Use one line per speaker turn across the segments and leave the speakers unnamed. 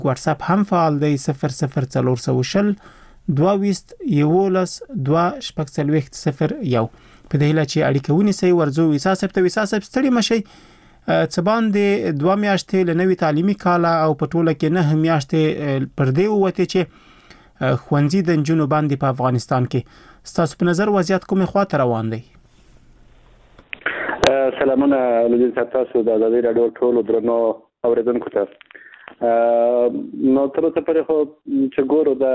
واتس اپ هم فعال دی 00420 22 11 2 په دې هیله چې اړیکه ونیسئ. ورځو ویسا صاحب ته ویسا صاحب ستړي مشئ. څه باندې 2 میاشتې له نوي تعلیمي کال او په ټوله کې 9 میاشتې پر دې وته چې خوندې د نجونو باندې په افغانستان کې ستاسو په نظر وضعیت کومه خواته روان دی؟
سلامونه لږ تاسو د ازادي رادیو ټولو درنو اوریدونکو ته. نو تر اوسه پورې خو چې ګورو د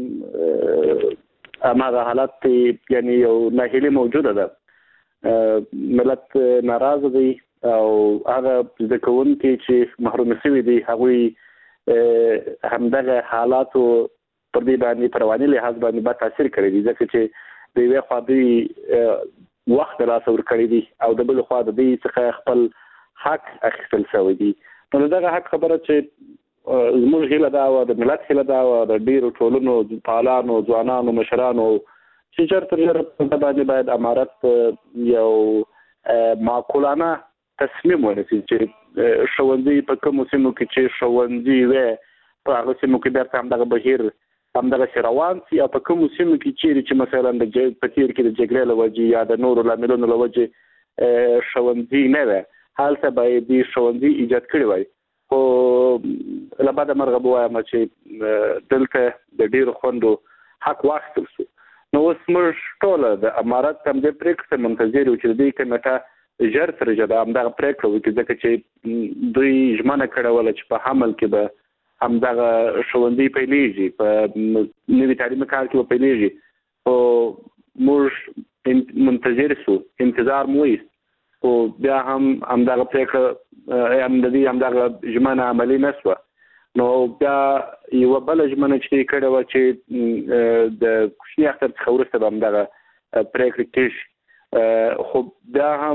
هغه حالت یعنی یو ناهیلي موجوده ده. ملت ناراض دی او هغه د کوونکي چې محروم شوي دي هغوی همدغه حالاتو پر دې باندې پرواني لحاظ باندې با تاثیر کړی دی، ځکه چې د یوې خوا دوی وخت راسور کړی دی او د بل خوا د دې څخه خپل حق اخیستل شوی دی. نو دغه حق خبره چې زموږ هیله ده او د ملت هیله ده او د ډیرو ټولنو فعالانو ځوانانو مشرانو چې چېرته په باندې باید امارت یو معقولانه تصمیم ونیسي چې ښوونځي په کومو سیمو کې چې ښوونځي وي په هغه سیمو کې بیرته همدغه بهیر همدغسې روان سي او په کومو سیمو کې چیرې چې مثلا په تیر کې د جګړې له وجې یا د نورو لاملونو له وجې ښوونځي نه وي هلته باید دې ښوونځي ایجاد کړي وای. خو له بده مرغه به وایم چې دلته د ډېرو خوندو حق واخیستل شو. نو اوس موږ ټوله د امارت همدې پرېکړې ته منتظر یو چې د دې کمیټه ژر تر ژره همدغه پرېکړه وکړي، ځکه چې دوی ژمنه کړې وله چې په حمل کې به همدغه ښوونځي پیلېږي، په نوي تعلیمي کال کې به پیلېږي. خو موږ منتظر شو، انتظار مو وایست، خو بیا هم همدغه پرېکړه همدغه ژمنه عملي نه شوه. نو بیا یوه بله ژمنه چې یې کړې وه چې د کوچني اختر څخه وروسته به همدغه پرېکړې کېږي، خو بیا هم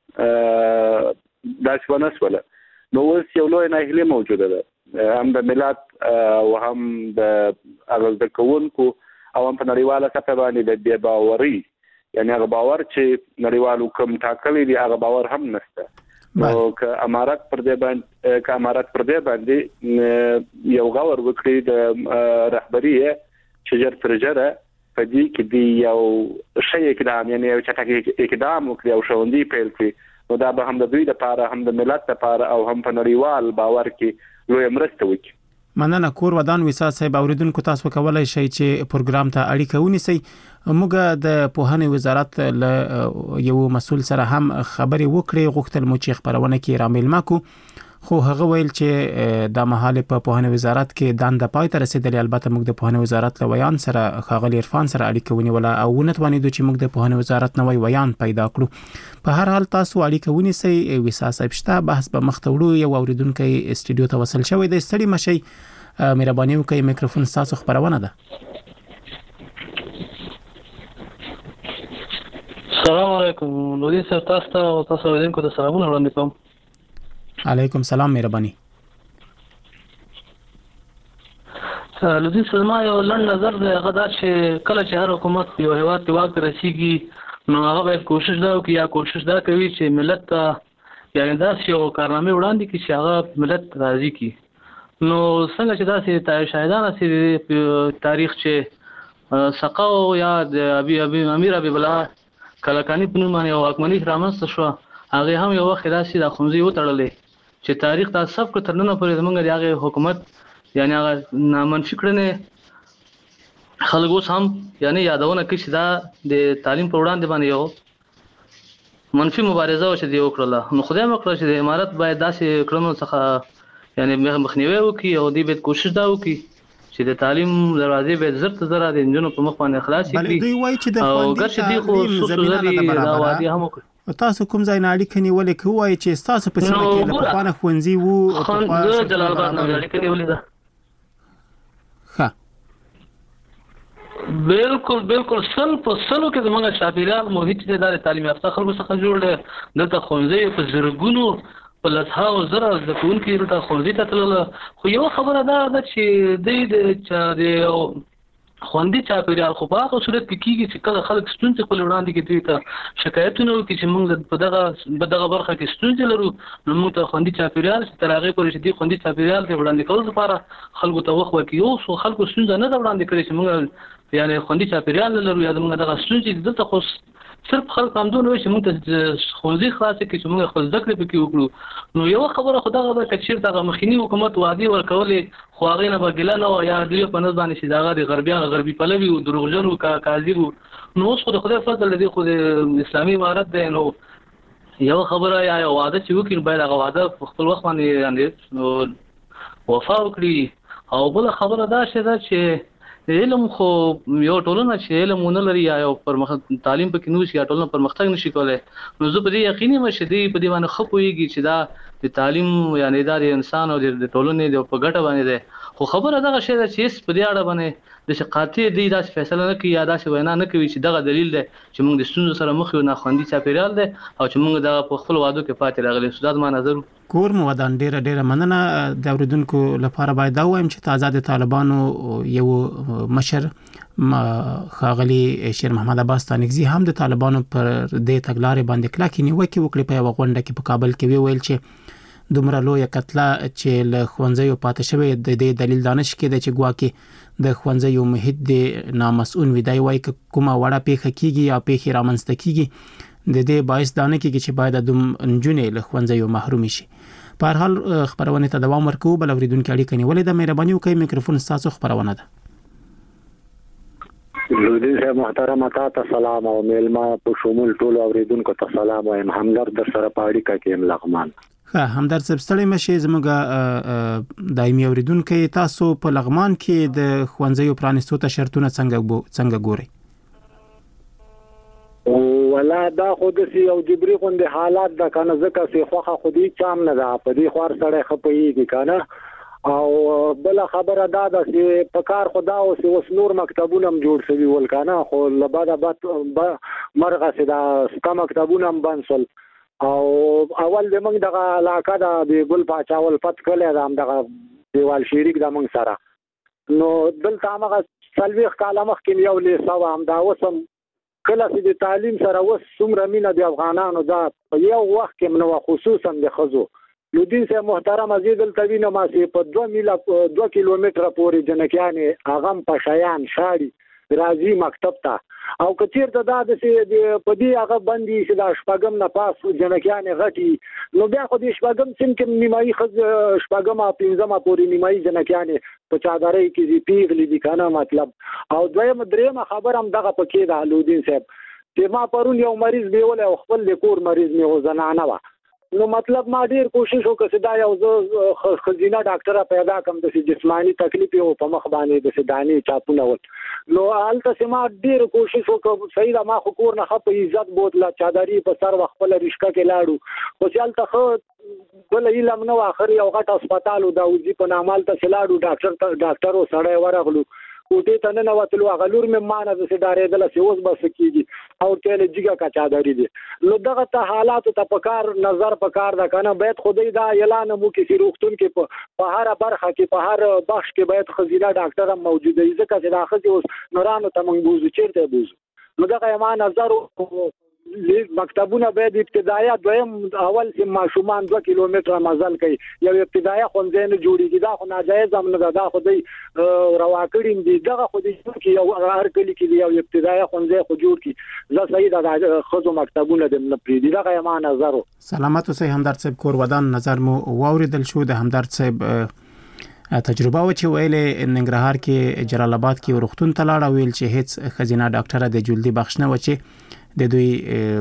داسې ونه شوله. نو اوس یو لویه ناهیلي موجوده ده، هم د ملت او هم د هغه زده کوونکو او هم په نړیواله سطحه باندې د بې باورۍ، یعنې هغه باور چې نړیوالو کوم ټاکلی دی هغه باور هم نشته. نو که امارت پر دې باندې یو غور وکړي د رهبري چې ژر تر ژره په دې کې دی یو ښه اقدام، یعنې یو چټک اقدام وکړي او ښوونځي پیل کړي، نو دا به هم د دوی لپاره هم د ملت لپاره او هم په نړیوال باور کې لویه مرسته وکړي.
مننه. کور ودان ویسا صاحب، اوریدونکو تاسو کولای شئ چې پروګرام ته اړیکه ونیسئ. موږ د پوهنې وزارت له یو مسؤل سره هم خبرې وکړې، غوښتل مو چې خبرونه کې رامیلمه کو، خو هغه ویل چې د مهاله په پوهنې وزارت کې دنده پای ته رسیدلې. البته موږ د پوهنې وزارت له ویان سره خاغلی عرفان سره اړیکه ونیوله او ونتوانیدو چې موږ د پوهنې وزارت نوې ویان پیدا کړو. په هر حال تاسو اړیکه ونیسئ. ویسا صاحب شته بحث به مخته وړو. یو اوریدونکو استودیو ته وصل شوی دی، ستړي مشئ، مهرباني وکړئ میکروفون تاسو خبرونه ده.
السلام علیکم. نوري صاحب تاسو اوریدونکو ته سلامونه وړاندې کوم.
علیکم سلام، مهرباني.
لذي سلام. یو لنډ نظر دی هغه دا چې کله چې هر حکومت یو هیواد ته واک رسیږي نو هغه باید کوشش دا وکړي یا کوشش دا کوي چې ملت ته یعنې داسې یو کارنامې وړاندې کړي چې هغه ملت راضي کړي. نو څنګه چې داسې شاهدانه سي تاریخ چې سقاو یا د امیر حبیب الله کلکاني په نوم باندې واکمني رامنځته شوه، هغې هم یو وخت داسې د ښوونځي وتړلې چې تاریخ ته ثبت کړ تر ننه پورې زموږ د هغې حکومت یعنې هغه نامنفي کړنې خلک اوس هم یعنې یادونه کوي چې دا د تعلیم پر وړاندې باندې یو منفي مبارزه وه چې دوی وکړله. نو خدای وکړه چې د امارت باید داسې کړنو څخه یعنې مخنیوی وکړي او دوی باید کوشش دا وکړي چې د تعلیم دروازې باید زر تر زره د نجونو په مخ باندې خلاصې کړي.
دوی وایي چې د خوندي تعلیم زمینه نه برابره. تاسو کوم ځای نه اړیکه نیولې که وایي چې ستاسو په سیمه کې له پخوانه ښوونځي وو او
زه جلال آباد نه اړیکه نیولې ده.
ښه،
بالکل سل په سلو کې زموږ چاپېریال محیط دی دا د تعلیم یافته خلکو څخه جوړ دی. دلته ښوونځي په زرګونو په لسهاوو زره زده کوونکي دلته ښوونځي ته تلله. خو یوه خبره دا ده چې دوی د خوندي چاپیریال خو په هغه صورت کې کیږي چې کله خلک ستونزې خپل وړاندې کې دوی ته شکایتونه وکړي چې موږ په دغه برخه کې ستونزې لرو، نو موږ ته خوندي چاپیریال تر هغې پورې چې دې خوندي چاپیریال ته وړاندې کولو لپاره خلکو ته وخت ورکړي. اوس خو خلکو ستونزه نه ده وړاندې کړې چې موږ یعنې خوندي چاپیریال نه لرو یا زموږ دغه ستونزې دلته خو صرف خلک همدونه وایي چې موږ ته ښوونځي خلاصې کړي چې موږ خپل زده کړې پکې وکړو. نو یوه خبره خو دغه ده که چېرته هغه مخکیني حکومت وعدې ورکولې خو هغې نه به ګیله نه وه یا دوی په نظر باندې چې د هغه د غربي پلوي و، دروغجن و، کاذب و. نو اوس خو د خدای فضل دی، خو د اسلامي امارت دی، نو یوه خبره یا یو وعده چې وکړي باید هغه وعده په خپل وخت باندې یعنې وفا وکړي. او بله خبره دا شی ده چې علم خو یو ټولنه چې علم ونه لري یا یو تعلیم پکې نه وي یا ټولنه پرمختګ نشي کولی، نو زه په دې یقیني یم چې دوی په دې باندې ښه پوهېږي چې دا د تعلیم یعنې دا د انسان او د ټولنې په ګټه باندې دی. خو خبره دغه شی ده چې هېڅ په دې اړه باندې داسې قاطع دوی داسې فیصله نه کوي یا داسې وینا نه کوي چې دغه دلیل دی چې موږ د ستونزو سره مخ یو، ناخوندي چاپېریال دی او چې موږ دغه په خپلو وعدو کې پاتې راغلي. دا زما نظر.
کور مو ودان ډیره مننه. د اوریدونکو لپاره باید دا وایم چې تازه د طالبانو یو مشر ښاغلي شیر محمد عباس ستانکزي هم د طالبانو پر دې تګلارې باندې کلکې نیوکې وکړې په یوه غونډه کې په کابل کې. ویل چې دومره لویه کتله چې له ښوونځیو پاتې شوې د دې دلیل دا نشي کېدی چې ګواکې د ښوونځیو محیط د نامسؤون وي. دی وایي که کومه وړه پیښه کېږي یا پیښې رامنځته کېږي د دې باعث دا نه کېږي چې باید د نجونې له ښوونځیو محرومې شي. په هر حال خپرونې ته دوام ورکوو. بل اورېدونکي اړیکه نیولې ده. مهرباني وکړئ میکروفون ستاسو خپرونه ده.
لودین صاحب محترم، تاسو سلام او میلمه په شمول ټول اوریدونکو ته سلام وایم. همدرد در سره په اړیکه کې ام لغمان.
همدرد صاحب ستړی مشي. زموږ دایمي اوریدونکي، تاسو په لغمان کې د ښوونځیو پرانیستو ته شرطونه څنګه ګورئ؟
ولا دا خود سي او جبري غوندي حالات د کنه ځکه سي خوخه خودي چام نه ده په دې خور سره خپېږي کنه. او بل خبره دا ده چې په کار خدا او اوس نور مکتبونه هم جوړ شوي ول کنه، خو لباده مرغه سي دا سکه مکتبونه هم بنسل. او اول د موږ دغه علاقه د ګل پاچاول پت کله دا هم دغه دیوال شریک د موږ سره، نو دلته هغه سلويخ کاله مخکې یو لیسا هم دا وسم کله چې د تعلیم سره وس څومره مینه د افغانانو دا یو وخت کې نو خصوصا د خزو. لودین صاحب محترم عزیز التوینه ما سي په 2 کیلومتره پورې جنکیانې اغم په شایان شاړي راځي مکتب ته. او کچیر ته دا د په دې هغه باندې چې دا شپږم نه پاس جنکیانې غټي، نو بیا خو د شپږم سم کې نیمایي خز شپږم او پنځم پورې نیمایي جنکیانې په چادرې کې پیغلي دي کنه مطلب. او درېمه خبر هم دغه پکې ده لودین صاحب چې ما پرون یو مریض بیول او خپل د کور مریض مې و زنانه و، نو مطلب ما ډیر کوشش وکړ چې دا یو خزینه ډاکټره پیدا کم د جسمانی تکلیف او په مخ باندې د سداني چاپونه ول. نو الته ما ډیر کوشش وکړ، صحیح ده ما خو کور نه خپ عزت بوتله چادرې په سر خپل رشکه کې لاړو، خو چې الته خو بل علم نو اخر یو غټ هسپتال او د وزي په نامال ته لاړو ډاکټر او سړی ورغلو کوټې ته نه وتلو. هغه لور مې مانه د ډارېدل چې اوس بس کېږي او ته له جګه کا چادرې دي. نو دغه ته حالات ته پکار نظر پکار دا کنه باید خدای دا اعلان مو کې چې روغتون کې په هر برخه کې په هر بخش کې باید خزینه ډاکټر هم موجود وي، ځکه چې دا خزي اوس نورانو ته موږ بوزو چیرته بوزو. نو دغه ما نظر مکتبونه باید ابتدایه دویم اول چې ماشومان 2 کیلومتره مزل کوي یو ابتدایه ښوونځی نه جوړیږي، دا خو ناجایز هم نه ده، دا خو دوی روا کړي دي. دغه خو د یو هر کلی کې یو ابتدایه ښوونځی خو جوړ کړي، زه صحیح ده ښځو مکتبونه د نه پرېږدي. دغه ما نظر.
سلامت اوسئ همدرد صاحب. کور ودان نظر مو واوریدل شو. د همدرد صاحب تجربه و چې ویلې ننګرهار کې جلال آباد کې روغتون ته لاړ، ویل چې هیڅ خزینه ډاکټره د جلدی بخښ نه و چې د دوی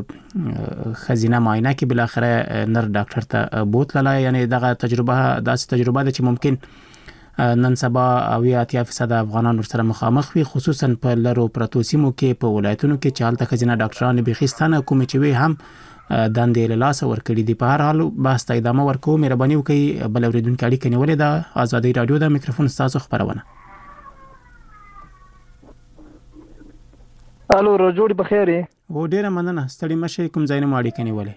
خزینه معاینه کې بل اخره نر ډاکټر ته بوتله. یعنی دغه تجربه داسې تجربه ده چې ممکن نن سبا 80% افغانان سره مخامخ وي، خصوصا په لرو پرتو سیمو کې په ولایتونو کې چې هلته خزینه ډاکټران بخښتنه کوم چې وي هم دندې له لاسه ورکړي دي. په هر حال بحث ته ادامه ورکوو. مهرباني وکړئ بل اوریدونکي اړیکه نیولې ده. ازادي رادیو د میکروفون ستاسو خبرونه.
الو رجوړ بخیر
و ډیره مننه. ستړي مشه. کوم ځای نه اړیکه نیولې؟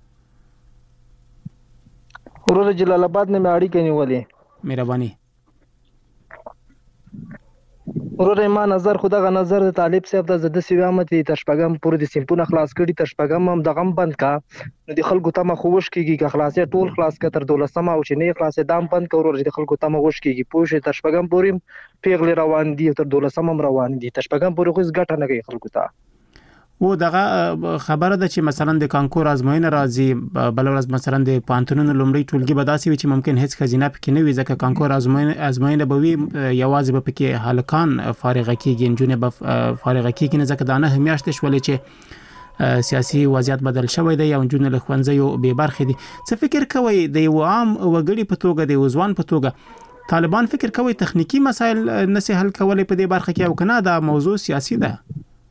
ورور جلال آباد نه اړیکه نیولې.
مهرباني.
ورور ما نظر خدغه نظر د طالب صاحب د زده سیوامت تر شپږم پورې د سیمپونه خلاص کړي تر شپږم هم د غم بند کا نو د خلکو تمه خوش کیږي که خلاصې ټول خلاص کا تر 12 او چې نه خلاصې دام بند کور د خلکو تمه خوش کیږي پوه تر شپږم پورې پیغلې روان دي تر 12 هم روان دي تر شپږم پورې خو ګټه نه کوي خلکو ته
و دغه خبره ده چې مثلا د کانکور ازموینه راځي بل ورځ مثلا د پانتونونو لومړی ټولګي به داسې وي چې ممکن هیڅ خزینه پکې نه وي ځکه کانکور ازموینه به وي یوازې به پکې هلکان فارغ کیږي نجونې به فارغ کیږي نه ځکه دا نه میاشتې شولې چې سیاسي وضعیت بدل شوی دی او نجونې له ښوونځیو بې برخې دي څه فکر کوئ د یو عام وګړي په توګه د ځوان په توګه طالبان فکر کوي تخنیکی مسایل نشي حل کولای په دې برخه کې او کنه دا موضوع سیاسي ده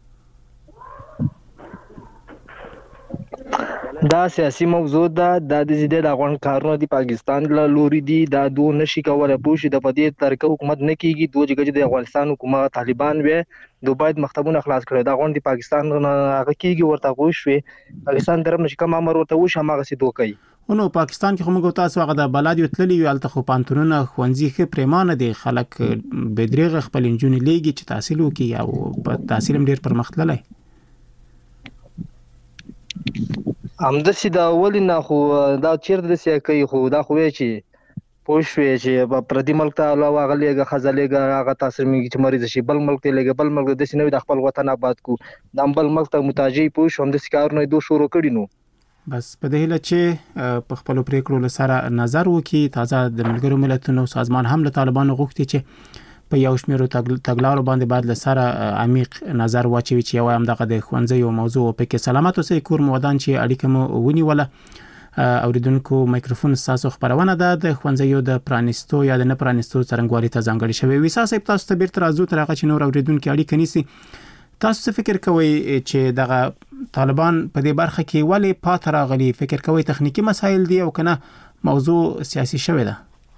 دا سیاسي موضوع ده د دې د افغان کارونه دی پاکستان له لوري دی دا دوه نشي کولای پوښي د پدې طریقه حکومت نه کیږي دوه جګړې د افغانستان حکومت طالبان وي دوه باید مکتبونه خلاص کړي دا غون دی پاکستان هغه کیږي ورته غوښوي پاکستان طرف نشي کوم امر ورته وش هغه سي دوه کوي
نو پاکستان کې کومه تاسو هغه د بلاد یو تللی وي الته خو پانتونونه خوندزي خې پریمانه دي خلک بدريغه خپل انجونې لیږي چې تحصیل وکي او په تحصیل ډیر پرمختللی
همداسې دا ولې نه خو دا چیرته د سیا کوي خو دا خو چې پوښوي چې په پردي ملک ته علاوه غلېګه خزلېګه هغه تاثیر میږي چې مریض شي بل ملک ته لګي بل ملک د سینوي د خپل وطن آباد کو د بل ملک ته متاجي پوښ هم د سکارونه دوه شروع کړي نو
بس په دې هله چې په خپل پریکړو سره نظر وکي تازه د ملګرو ملتونو سازمان هم له طالبانو غوښتي چې په یو شمیرو تګلارو باندې بعد له سره عمیق نظر واچوي چې یو هم دغه د ښوونځیو موضوع په کې سلامت اوسئ کور مودان چې اړیکه مو ونیوله اوریدونکو مایکروفون تاسو خبرونه ده د ښوونځیو د پرانیستو یا د نه پرانیستو څرنګوالي ته ځانګړي شوی وي تاسو په تاسو ته بیرته راځو تر هغه چې نور اوریدونکو اړیکه نیسي تاسو څه فکر کوئ چې دغه طالبان په دې برخه کې ولې پات راغلي فکر کوئ تخنیکی مسایل دي او کنه موضوع سیاسي شوی ده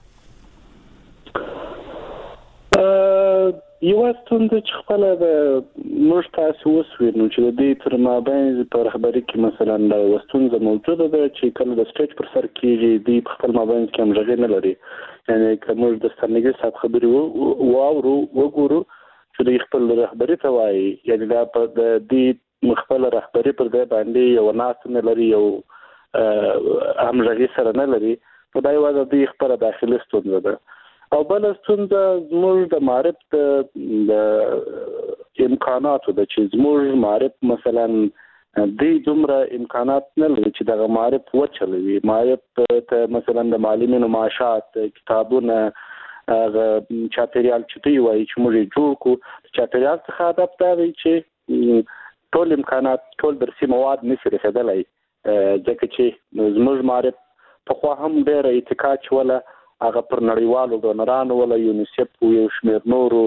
یو ستونزه چې خپل د موږ تاسو وسوینو چې د دې تر مابین په رهبری کې مثلا د وستونزه موجوده ده چې کله د سټیج پر سر کېږي د خپل مابین کې هم ژغې نه لري یعنی کوم د ستنګي صاحب خبري واورو وګورو چې د خپل رهبری ته وایي یعنی دا په دې خپل رهبری پر ځای باندې یو ناس نه لري یو هم ژغې سره نه لري په دای وایي د خپل داخلي ستونزه ده او بل ستونزه زموږ د معرف د امکاناتو د چې زموږ معرف مثلا د دومره امکانات نه لري چې د معرف وچلوي معرف ته مثلا د معلمینو معاشات کتابونه چاپیریال چې دی وایي چې موږ جوړ کو چاپیریال څخه هدف دا دی چې ټول امکانات ټول درسي مواد نشي رسیدلای ځکه چې زموږ معرف په خو هم ډېر اتکا ولا هغه پر نړیوالو ډونرانو ولا یونیسف یو شمېر نورو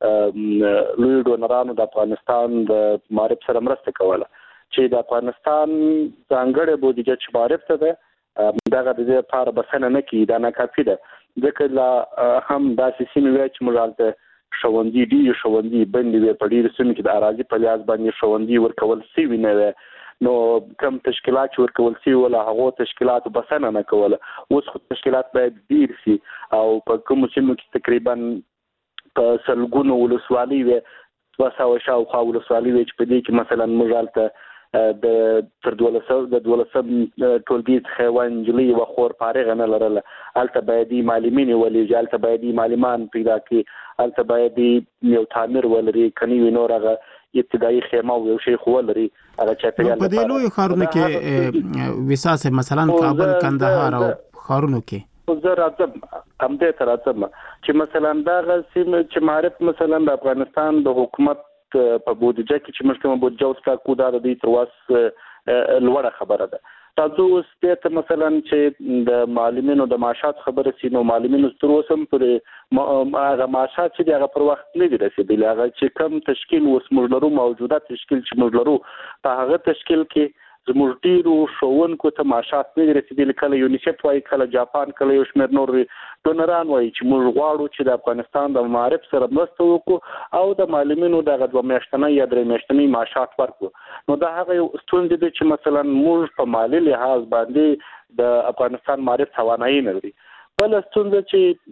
لوی ډونرانو د افغانستان د معرف سره مرسته کوله چې د افغانستان ځانګړې بودیجه چې معرف ته ده دغه د لپاره بسنه نه کیږي دا نه کافي ده ځکه لا هم داسې سیمې وي چې موږ هلته ښوونځي دي ښوونځي بندې وي په ډېرو سیمو کې د اراضي په لحاظ باندې ښوونځي ورکول سوي نه وي نو کم تشکیلات ورکول سي ولا هغه تشکیلات بسنه نه کوله اوس خو تشکیلات باید ډیر سي او په کوم سیمو کې تقریبا په سلګونو ولسوالۍ وي 200 شاوخوا ولسوالۍ وي چې په دې کې مثلا مجالته د تر 12 ټولګي څخه وانجلي و خور فارغ نه لرله الته باید معلمین ولې جالته باید معلمان پیدا کړي الته باید یو تعمیر ولري کني نورغه ابتدایي خیمه او یو شی خو لري هغه چاپیریال
په دې لوی خارونه کې وساسه مثلا کابل کندهار او خارونو کې
زه راځم هم دې تر راځم چې مثلا دا غسیم چې معرف مثلا د افغانستان د حکومت په بودیجه کې چې موږ کوم بودیجه اوس کا کو دا د تر واس لوړه خبره ده تاسو ستاسو مثلا چې د معلمینو د معاشات خبره سينو معلمینو تر اوسه پر هغه معاشات چې هغه پر وخت نه دي رسیدلي هغه چې کم تشکیل اوس موږ لرو موجوده تشکیل چې موږ لرو په هغه تشکیل کې زموږ ډیرو ښوونکو ته معاشات نه رسیدلي کله یونیسف وايي کله جاپان کله یو شمېر نور ډونران وايي چې موږ غواړو چې د افغانستان د معارف سره مرسته وکړو او د معلمینو دغه 2 میاشتنۍ یا 3 میاشتنۍ معاشات ورکړو نو دا هغه ستونزې دي چې مثلا موږ په مالی لحاظ باندې د افغانستان معارف توانایي نه لري بل ستونزه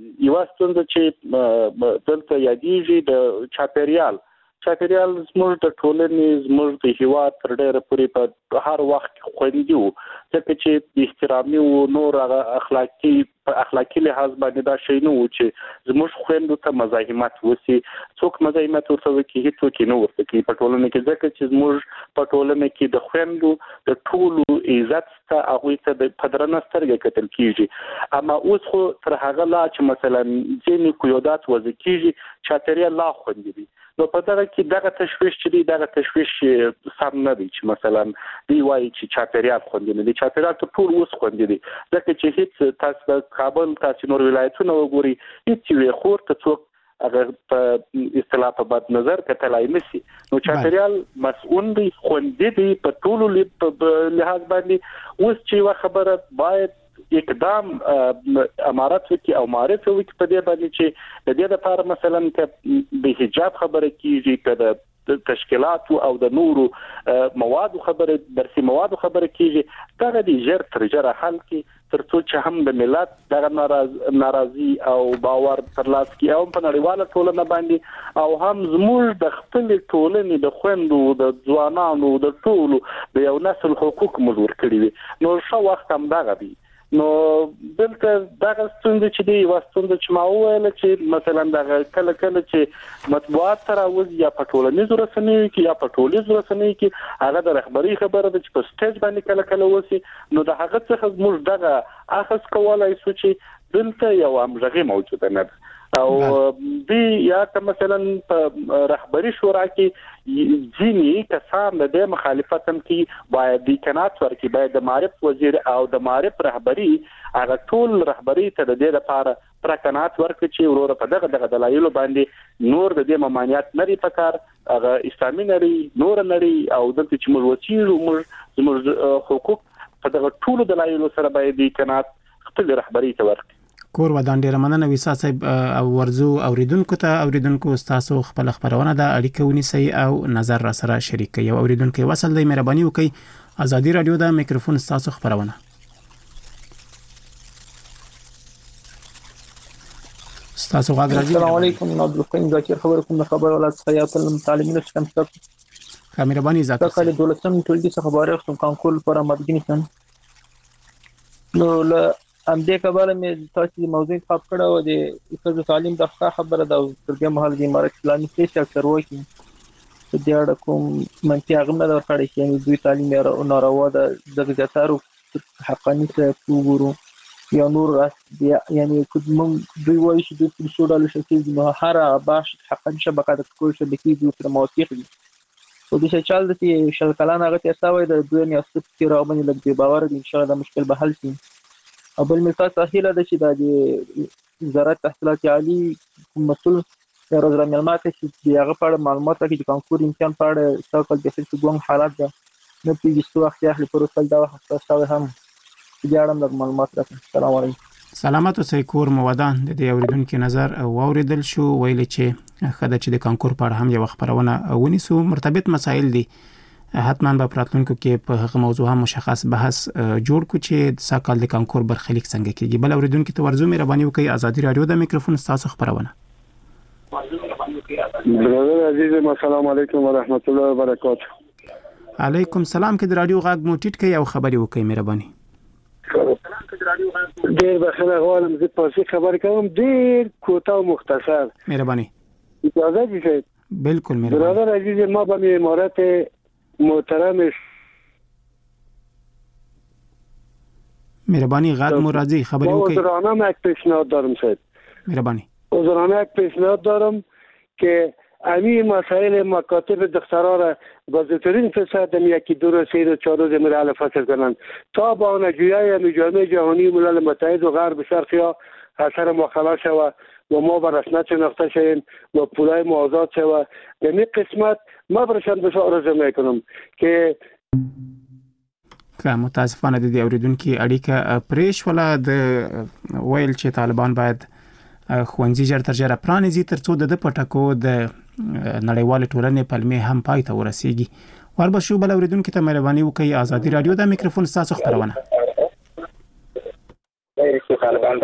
چې دلته یادېږي د چاپیریال زموږ د ټولنې زموږ د هیواد تر ډیره پورې په هر وخت خوندي وو ځکه چې د احترامي او نور اخلاقی لحاظ باندې دا شی نه و چې زموږ خويندو ته مزاحمت وسی څوک مزاحمت ورته کوي هیڅوک نه ورته کوي په ټولنه کې ځکه چې زموږ په ټولنه کې د خويندو د ټولو عزت ته هغه ته د پدرنه سترګې کتل کیږي اما اوس خو تر هغه لا چې مثلا ځینې قیادات وځي کیږي چاپیریال لا خوندي دي نو په دغه کې دغه تشویش سم نه دی چې مثلا دی وایي چې چاپیریال خوندي نه دي چاپیریال ته ټول اوس خوندي دي ځکه چې هیڅ تاسو د کابل تاسو نور ولایتونه وګوري هیڅ وی خور ته څوک اگر په اصطلاح په بد نظر کتلای نشي نو چاپیریال مسؤل دی خوندي دي په ټول لحاظ باندې اوس چې خبره باید اقدام امارات وکي او معرف وکي په دې باندې چې د دې لپاره مثلا د حجاب خبره کیږي کده د تشکیلات او د نورو مواد خبره درسي مواد خبره کیږي دا د جر تر جره حل کی ترڅو چې هم د ملت دغه ناراضي او باور ترلاس کی او په نړیواله ټولنه باندې او هم زموږ د خپل ټولنې د خويندو د ځوانانو د ټولو د یو نسل حقوق مزور کړی وي نو شو وخت هم دغه دی نو دلته دغه ستونزې چې دی واستونزه چې ما وویل چې مثلا دغه کله چې مطبوعات سره وځي یا په ټولنیزو رسنیو کې یا په ټولنیزو رسنیو کې هغه د رهبری خبره ده چې په سټیج باندې کله وسی نو د هغه څخه موږ دغه اخذ کولای شو چې دلته یو امژغه موجوده نه ده او دی یا مثلا په رهبری شورا کې ځینی کسان د مخالفت هم کې باید د کنات ورکی باید د معرف وزیر او د معرف رهبری هغه ټول رهبری ته د دې لپاره پرکنات ورکړي چې ورور په دغه دلایل باندې نور د دې ممانعت نری پکار هغه اسلامي نری نور نری او د چې موږ زموږ حقوق په دغه ټول دلایل سره باید د کنات خپل رهبری ته ورکړي
کور ودان ډیر مننه ویسا صاحب او ورزو اوریدونکو تاسو خپل خبرونه د اړیکه ونیسئ او نظر را سره شریک کړئ او اوریدونکو وصل دی مهرباني وکړئ ازادي رادیو د میکروفون تاسو خبرونه تاسو غواړئ
السلام علیکم عبدالقیم ذکر خبركم خبر ولادت حیات المتعلمین شکم تک
مهرباني ذکر
کله دولتم ټولګي څخه خبره خپل کانکور پر آمادګی نن نو له همدې کباله مې تاسو د موضوع انتخاب کړو د ښځو تعلیم د خبره د تربیه محل د امارات اسلامي سیاسي اکثر وایي چې د اړه کوم منطقي هغه نه ورکړي چې یعنی دوی تعلیم یې ناروا ده د زیاتارو حقاني څه وګورو یا نور یعنی کوم دوی وایي چې د پروسوډال شکل د هر باش حقاني شبکه د کول شبکې د تر موثق دي او د شچال د شل کلان هغه تاسو د دوی نه ست کې راوبني لګي باور دي ان شاء الله د مشکل به حل شي ابل مثال تحصیل ده چې د وزارت تحصیلات عالی مسؤل یا روزه معلومات چې هغه په معلومات کې د کانکور امتحان په اړه څوک د فکر کوم حالات ده نه پیږي څو وخت اخلي پروسل دا حساسه هم جوړم د معلومات راکړم السلام علیکم
سلامات اوسئ کور مودان د دې اوریدونکو نظر اوریدل شو ویل چې خدای چې د کانکور په اړه هم یو خبرونه ونیسو مرتبط مسایل دي حتما به پراتلونکو کې په هغه موضوع هم مشخص بحث جوړ کو چې ساکال د کانکور برخلیک څنګه کیږي بل اوریدونکو ته ورزو مهرباني وکړئ ازادي رادیو د میکروفون تاسو خبرونه
برادر عزیز السلام علیکم و رحمت الله و برکاته
علیکم سلام کې د رادیو غږ مو ټیټ کړئ او خبري وکړئ مهرباني
ډیر بخښنه غواړم زه په خبر کوم ډیر کوتاه او مختصر
مهرباني
اجازه دي
بالکل مهرباني
برادر عزیز ما به امارات محترم
مهربانی غږ مو راځي خبري وکړئ
عذرانه یک پیشنهاد دارم صاحب
مهربانی
عذرانه یک پیشنهاد دارم که امی مسائل مکاتب دخترها را بزرگترین فساد یکی دو روز سه روز 4 روز ملل فصل کنند تا با نجویای جامعه جهانی ملل متحد و غرب شرقی اثر ما خلاص شود و ما به رسمیت شناخته شویم و پولای ما آزاد شود در این قسمت ما برشان بسیار آرزو میکنم که
متاسفانه د دې اوریدونکو اړیکه پریش ولا د ویل چې طالبان باید خوندزي جر تر جره پرانیزي ترڅو د پټکو د نړیوال ټولنې پلمې هم پای ته ورسیږي وربشو بل اوریدونکو ته مهرباني وکړئ ازادي رادیو د میکروفون تاسو خبرونه
چې طالبان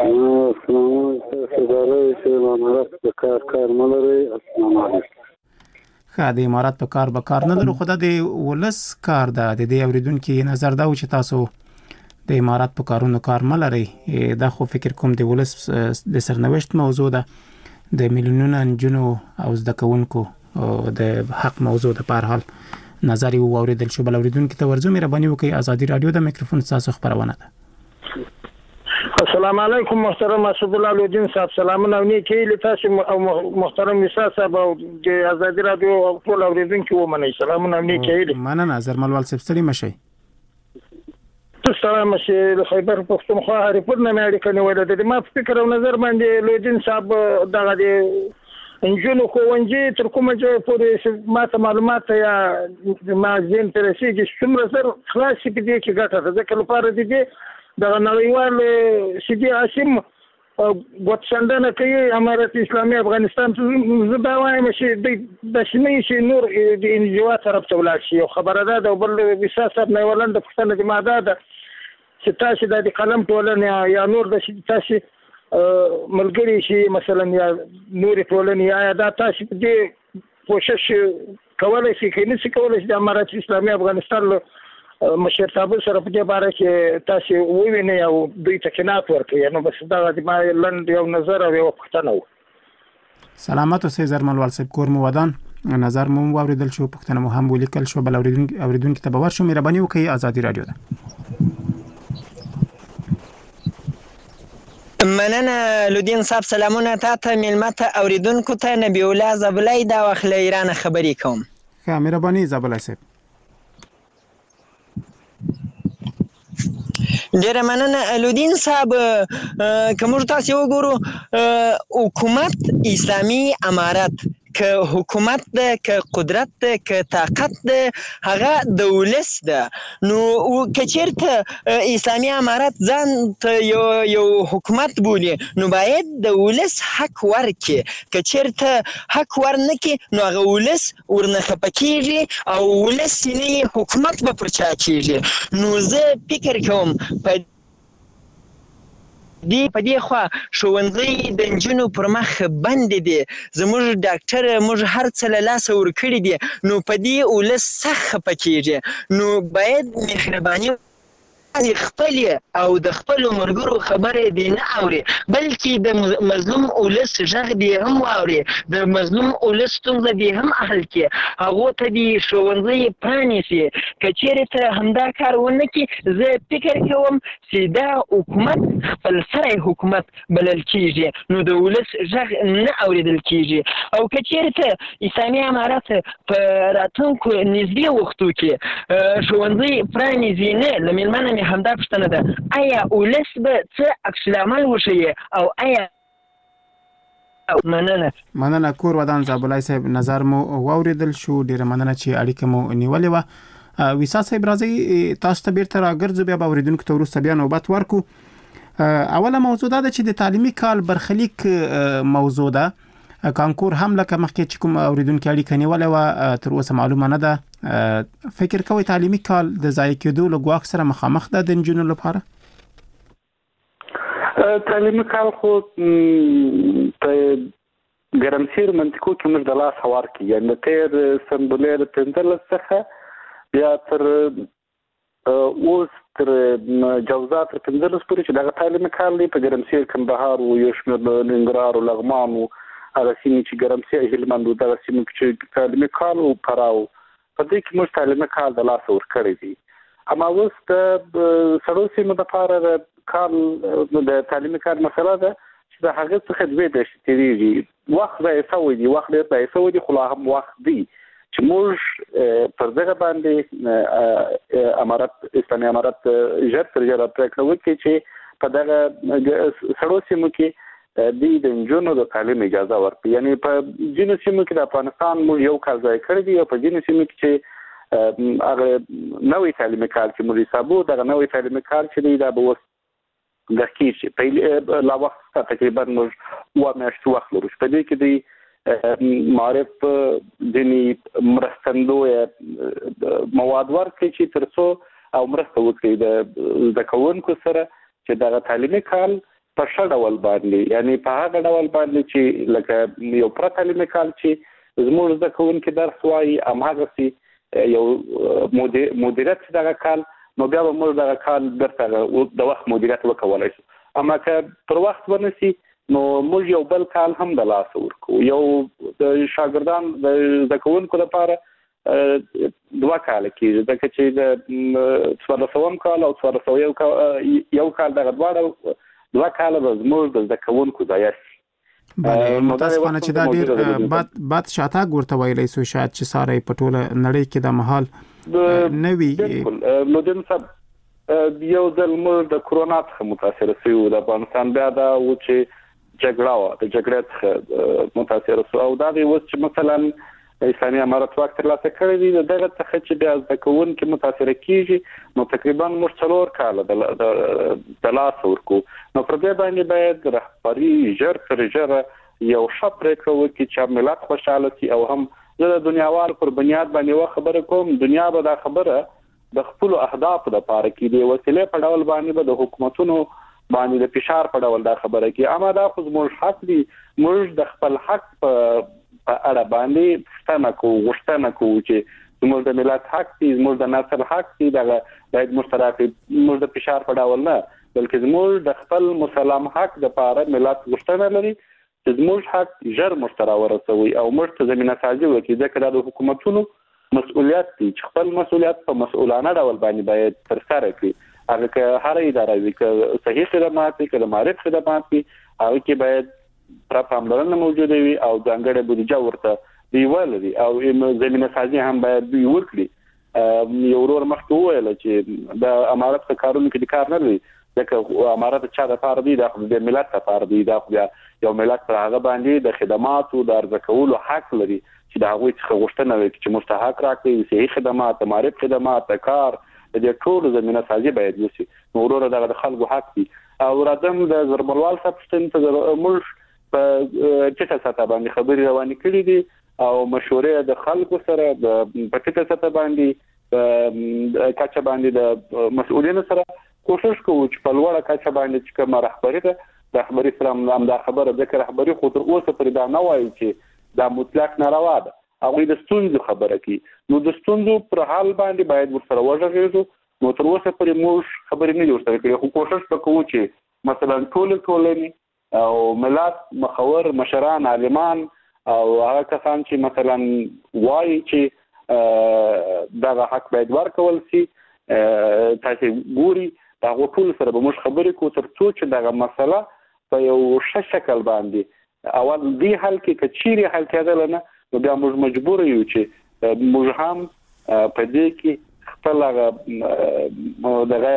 د امارات په کار به کار نه لرو، خو دا د ولس کار ده. د دې اوریدونکو نظر دا و چې تاسو د امارات په کارونو کار نه لري. دا خو فکر کوم د ولس د سرنوشت موضوع ده، د میلیونونو نجونو او زده کوونکو د حق موضوع ده. په هر حال نظر یې واوریدل شو. بل اوریدونکو ته ورځو مهرباني وکړئ. ازادي رادیو د میکروفون تاسو خبرونه ده.
السلام علیکم محترم اسد الله الدین صاحب، سلامونه او نیکی لتاسو او محترم وسا صاحب او د ازادي رادیو او ټول اوریدونکو ومنئ. سلامونه او نیکی.
مننه زرملوال صاحب، ستړي مشئ.
تاسو مشه د خیبر پختونخوا هریپور نه اړیکه نیولې ده. ما فکر او نظر باندې لودین صاحب دغه د انجونو کوونجي تر کومه ځای پورې ماته معلومات یا ما زین ترسيږي څومره سر خلاص کې دي چې ګټه ده. ځکه لپاره دي د نړیوال سیدي عاصم غوښتنه کوي امارت اسلامي افغانستان زه دا وایم چې د شنې شي نور د انجوا طرف ته ولاړ شي. خبره ده د بل وساست نه ولند پښتنه د ماده ده چې تاسو د قلم ټولنه یا نور د تاسو ملګری شي مثلا یا نور ټولنه یا دا تاسو دې کوشش کولای شي کینې څه کولای شي د امارت اسلامي افغانستان مشرتابه سره په دې باره کې تاسو ووینئ او دوی ته کنات ورکړئ. نو بس دا د ما لند یو نظر او یو پوښتنه و.
سلامات اوسئ زرملوال صاحب، کور مو ودان، نظر مو واوریدل شو، پوښتنه مو هم ولیکل شو. بل اوریدونکو ته به ورشو. مهرباني وکړئ. ازادي رادیو ده.
مننه لودین صاحب، سلامونه تاسو ملمت اوریدونکو ته. نبی الله زبلای دا وخت له ایران خبرې کوم.
ښه، مهرباني زبلای صاحب.
ډیره مننه لودین صاحب. که موږ تاسو وګورو حکومت اسلامي امارت که حکومت ده که قدرت ده که طاقت ده هغه د ولس ده. نو که چیرته اسلامي امارت ځان ته یو حکومت بولي نو باید د ولس حق ورکړي. که چیرته حق ورنکړي نو هغه ولس ورنه خفه کیږي او ولس یې حکومت به پر چا کیږي. نو زه فکر کوم په دې خوا ښوونځي د نجونو پر مخ بند دي. زموږ ډاکټر موږ هر څه له لاسه ورکړي دي. نو په دې ولس سخت خفه کیږي. نو باید مهرباني خپل او د خپل مرګرو خبرې دی نه اوري، بلکې د مظلوم ولس غږ دی هم واوري، د مظلوم ولس ستونزه دی هم حل کړي. هغه ته دی ښوونځي پرانیسي. که چیرته همدا کار ونه کړي زه فکر کوم چې دا حکومت خپل سری حکومت بلل کیږي، نو د ولس غږ نه اوریدل کیږي. او که چیرته اسلامي امارت په راتلونکو نږدې وختو کې ښوونځي پرانیزي نه، له میلمانه همدا پوښتنه ده آیا ولس به څه عکس العمل وښیي او آیا
مننه. کور ودان زابلای صاحب، نظر مو واوریدل شو. ډیره مننه چې اړیکه مو نیولې وه. ویسا صاحب راځي تاسو ته بیرته راګرځو، بیا به اوریدونکو ته وروسته بیا نوبت ورکو. اوله موضوع دا ده چې د تعلیمي کال برخلیک موضوع ده. کانکور هم لکه مخکې چې کوم اوریدونکو اړیکه نیولې وه تر اوسه معلومه نه ده. فکر کوئ تعلیمي کال د ضایع کېدو له ګواښ سره مخامخ ده د نجونو لپاره؟
تعلیمي کال خو په ګرمسیر منطقو کې موږ د لاس هوار کې یعنې تیر سنبلیر 15 څخه بیا تر اوس تر جوزا تر 15 پورې چې دغه تعلیمي کال دی. په ګرمسیر کندهار او یو شمېر ننګرهار او لغمان او هغه سیمې چې ګرمسیر هلمند او دغه سیمې چې تعلیمي کال او پراو په دې کې موږ تعلیمي کال د لاس ورکړی دی. اما اوس د سړو سیمو دپاره کال د تعلیمي کال مسله ده چې د هغې څخه 2 میاشتې تېرېږي. وخت ضایع شوی دی، وخت ډېر ضایع شوی دی، خو لا هم وخت دی چې موږ پر دغه باندې اسلامي امارت ژر تر ژره پرېکړه وکړي چې په دغه سړو سیمو کې دوی د نجونو د تعلیم اجازه ورکړي. یعنې په ځینو سیمو کې د افغانستان موږ یو کال ضایع کړی دی او په ځینو سیمو کې چې هغه نوی تعلیمي کال چې موږ حسابو دغه نوی تعلیمي کال چې دی دا به اوس ګرکې شي. لا وخت څخه تقریبا موږ 2 میاشتې وخت لرو. په دې کې دوی معارف ځینې مرستندویه مواد ورکړي چې تر څو او مرسته وکړي د زده کوونکو سره چې دا تعلیمي کال په ښه ډول باندې یعنی په هغه ډول باندې چې لکه یو پر تعلیمي کال چې زموږ زده کوونکي درس وایي هماغسې یو مدیریت دغه کال نو بیا به موږ دغه کال درته د وخت مدیریت وکولی شو. اما که پر وخت ونسي نو موږ یو بل کال هم د لاسه ورکو. یو د شاګردان د زده کوونکو لپاره 2 کال کېږي ځکه چې د 1400 کال او 1401 یو کال دغه دواړه 2 کال به زموږ د زده کوونکو ضایع شي.
متاسفانه چې دا ډېر بد شاتګ ورته ویلی سو شاید چې ساره په ټوله نړۍ کې د مهال نوي
نو دین صاحب یو ځل موږ د کرونا څخه متاثر شوو د افغانستان بیا دا و چې جګړه و د جګړې څخه متاثر شو او دا دی چې مثلا اسلامي امارت واک ترلاسه کړی دی دغه څخه چې بیا د کوونکو متاثر کیږي نو تقریبا موږ 4 کال د لاس ورکو. نو پر دې باندې باید رهبري ژر تر ژره یو ښه پرېکړه وکړي چې ملت خوشاله شي او هم د دنیاوال پر بنیاد باندې خبره کوم دنیا به دا خبره د خپل اهداف لپاره کې دی وسیله په ډول باندې به د حکومتونو باندې د فشار په ډول دا خبره کې اما دا خو موږ حق دی موږ د خپل حق په اړه باندې غوښتنه کوو چې موږ د ملت حق دی موږ د نسل حق دی دا باید مشترک موږ د فشار په ډول نه بلکې موږ د خپل مسلم حق د لپاره ملت غوښتنه لري چې موږ حق ژر مشترک ورسوي او موږ ته زمينه سازي وکړي ځکه د حکومتونو مسؤلیت دی چې خپل مسؤلیت په مسؤلانه ډول باندې باید تر سره کړي. هغه که هر اداره وي که صحیح خدمات وي که د معرف خدمات وي هغه کې باید پر پاملرنه موجوده وي او ځانګړې بودیجه ورته دی ولري او زمينه سازي هم باید دوی وکړي. یو ورور مخکې وویل چې د امارت په کارونو کې د کار نه لري ځکه امارت چا د لپاره دی د ملت لپاره دی دا یو ملت پر هغه باندې د خدماتو د ارزه کولو حق لري چې دا هغوی څخه غوښتنه وکړي چې مستحق راکړي صحیح خدمات معرف خدمات کار د ټولو زمينه سازي باید وشي. نو وروره دغه د خلکو حق دی او راځم د ضربلوال صاحب څخه موږ په ټیټه سطح باندې خبرې روانې کړې دي او مشورې د خلکو سره د په ټیټه سطح باندې کچه باندې د مسؤلینو سره کوشش کوو چې په لوړه کچه باندې چې کومه رهبري ده د رهبري سره هم دا خبره ذکر رهبري خو تر اوسه پرې دا نه وایي چې دا مطلق ناروا ده هغه د ستونزو خبره کوي نو د ستونزو پر حال باندې باید ورسره وژغېږو. نو تر اوسه پرې موږ خبرې نه جوړ کړې خو کوشش وکړو چې مثلا ټولنې او ملت مخور مشران عالمان او هغه کسان چې مثلا وایي چې دا حق باید ورکول شي تاسو ګوري دا ټول سره به موږ خبرې کوو تر څو چې دا مسله په یو ښه شکل باندې اول دی حل کې کچيري حل کېدل نه نو بیا موږ مجبور یو چې موږ هم په دې کې خپل دغه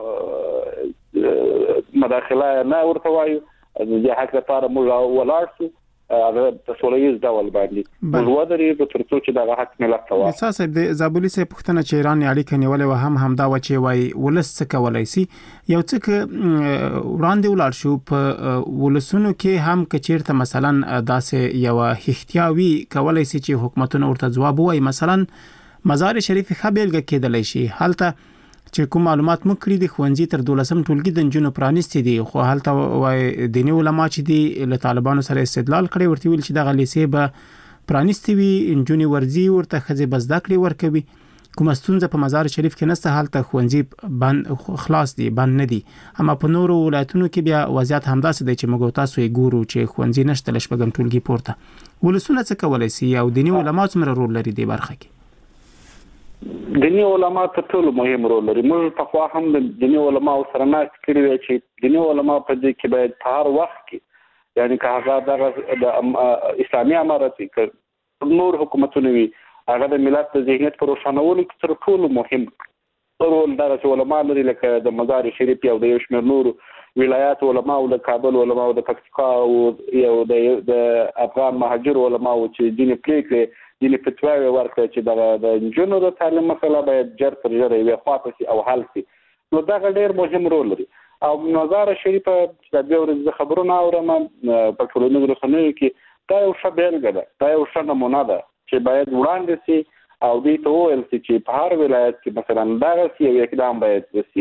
مداخله نه ورته وایو د حق لپاره موږ ولاړ شو هغه په سولېز ډول باندې موږ ودرېږو تر څو چې دغه حق ملت ته وایي.
اساس د زابلي سه پښتنه چې ایران اړیکه نیولې و هم دا و چې وایي ولس څه کولای شي یو څه وړاندې ولاړ شو په ولسونو کې هم کچیرته مثلا داسې یو احتیاوي کولای شي چې حکومتونه ورته جواب وایي مثلا مزار شریف خبرګه کېدلای شي حالته چې کوم معلومات مو کړی دي خوندې تر 12 ټولګي د جنونو پرانستي دي خو حالته وای دیني علما چې دي له طالبانو سره استدلال کړي ورته ویل چې د غلیسې به پرانستي وي انجونی ورزي ورته خزي بزدا کړي ورکوي کوم ستونزه په مزار شریف کې نسته حالته خوندې بند خلاص دي بند نه دي اما په نورو ولایتونو کې بیا وضعیت همداسې دی چې موږ تاسو یې ګورو چې خوندې نشته لشبګم ټولګي پورته ولسونه څه کولای شي او دیني علما څومره رول لري دی برخه کې.
دینی علما ته ټول مهم رول لري. موږ په خوا هم د دینی علما سره ناست کړی وی چې دینی علما په دې کې باید په هر وخت کې یعنی که هغه د اسلامي امارت کې نور حکومتونه وي هغه د ملت د ذهنیت پر روښانولو کې تر ټولو مهم رول دا چې علما لري لکه د مزار شریف او د یو شمېر نور ولایات علما او د کابل علما او د پکتیکا او یو د افغان مهاجر علما او چې دین پلیکې دیني فتواوی ورکړي چې د جنونو د تعلیم مسله باید جر تر جره وي خواته شي او حل شي نو دا ډېر مهم رول لري او مزار شریف د دې ورځ خبرونه اورم په ټولنیزو رسنیو کې دا یو ښه بیلګه ده دا یو ښه نمونه ده چې باید وړاندې شي او دې ته وویل شي چې په هر ولایت کې مثلا دا یو اقدام باید وشي